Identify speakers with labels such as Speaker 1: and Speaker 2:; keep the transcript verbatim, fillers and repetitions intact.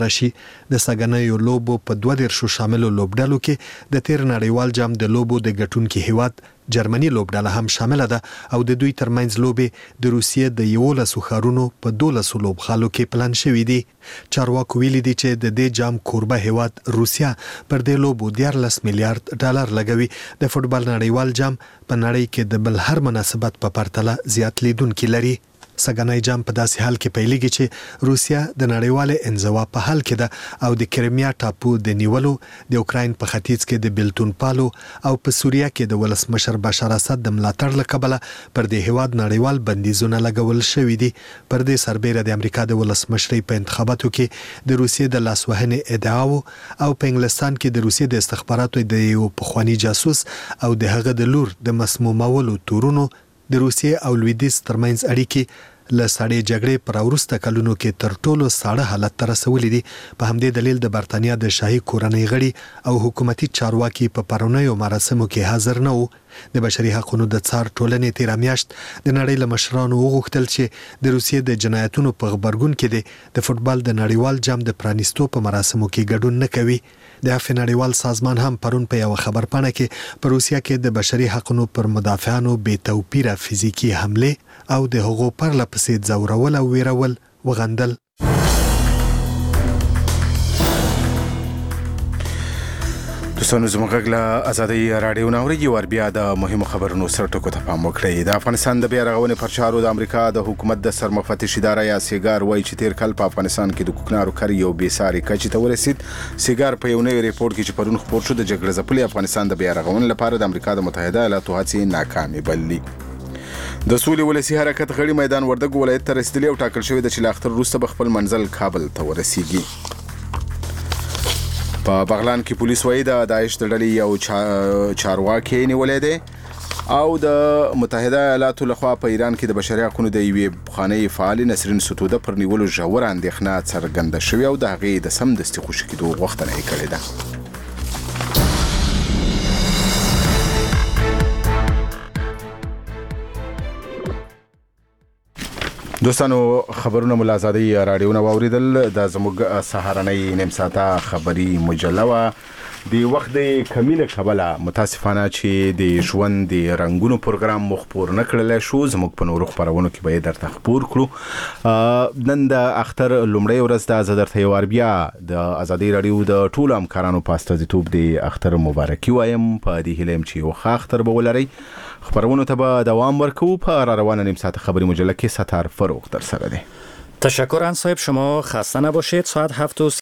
Speaker 1: راشي د سګنیو لوبو په دوه دیرشو شاملو لوبډلو کې د تیر نړیوال جام د لوبو د ګټونکي هیواد جرمني لوبډله هم شامله ده او د دوی ترمنځ لوبې د روسیې د یولسو ښارونو په دولسو لوبخالو کې پلان شوي دي. چارواکو ویلي دي چې د دې جام کوربه هیواد روسیا پر دې لوبو دیارلس میلیارډ ډالر لګوي. د فوټبال نړیوال جام په نړۍ کې د بل هر مناسبت په پرتله زیات لیدونکي لري. سګنی جام په داسې حال کې پیلېږي چې روسیا د نړیوالې انزوا په حال کې ده او د کریمیا ټاپو د نیولو، د اوکراین په ختیځ کې د بیلتون پالو او په سوریه کې د ولسمشر بشار اسد د ملاتړ له کبله پر دې هیواد نړیوال بندیزونه لګول شوي دي. پر دې سربیره د امریکا د ولسمشرۍ په انتخاباتو کې د روسیې د لاسوهنې ادعاو او په انګلستان کې د روسیې د استخباراتو د یو پخواني جاسوس او د هغه د لور د مسمومولو تورونو د روسیې او لویدیځ ترمنځ اړیکې له سړې جګړې پر وروسته کلونو کې تر ټولو ساړه حالت ته رسولي دي. په همدې دلیل د برتانیا د شاهي کورنۍ غړي او حکومتي چارواکي په پرونیو مراسمو کې حاضر نه وو. د بشري حقوقو د څار ټولنې تیره میاشت د نړۍ له مشرانو وغوښتل چې د روسیې د جنایتونو په غبرګون کې د د فوټبال د نړیوال جام د پرانیستو په مراسمو کې ګډون نه کوي. د عفو نړیوال سازمان هم پرون په یو خبرپاڼه کې په روسیه کې د بشري حقوقو پر مدافعانو بې توپیره فزیکی حمله او د هغو پرله پسې ځورول او ویرول وغندل.
Speaker 2: دوستانو زموږ غږ له ازادۍ راډیو نه اورئ. ور بیا د مهمو خبرونو سر ټکو ته پام وکړئ. د افغانستان د بیا رغونې پر چارو د امریکا د حکومت د سرمفتش اداره یا سیګار وایي چې تیر کال په افغانستان کې د کوکنارو کر یو بې ساري کچې ته ورسید. سیګار په یو نوي ریپورت کې چې پرون خپور شو د جګړه ځپلي افغانستان د بیا رغونې لپاره د امریکا د متحده ایالاتو هڅې ناکامې بللي. د سولې ولسی حرکت غړي میدان وردګ ولایت ته رسیدلی او ټاکل شوی د چې له اختر وروسته به خپل منزل کابل ته ورسیږي. په بغلان کې پولیس وایي د داعش د ډلې یو چارواکي نیولې دی او د متحده ایالاتو لخوا په ایران کې د بشري حقوقو د یوې پخوانۍ فعال نسرین ستوده پر نیولو ژوره اندېښنه څرګنده شوې او د هغې د سمدستي خوشي کېدو غوښتنه یې کړې ده. دوستانو خبرونه مو له ازادۍ راډیو نه واوریدل. د زموږ سهارنۍ نیم ساعته خبري مجله وه. د وخت د کمی له کبله متاسفانه چې د ژوند د رنګونو پروګرام مو خپور نه کړلی شو. زموږ په نورو خپرونو کې به یې درته خپور کړو. نن د اختر لومړۍ ورځ ده. زه درته یو وار بیا د ازادۍ راډیو د ټولو همکارانو په استازیتوب د اختر مبارکي وایم. په دې هیله یم چې یو ښه اختر به ولرئ. خبرونو ته به دوام ورکوو. په را روانه نیم ساعت خبری مجله کې ستار فروغ در سره دی.
Speaker 3: تشکر ان صاحب. شما خسته نباشید. ساعت هفت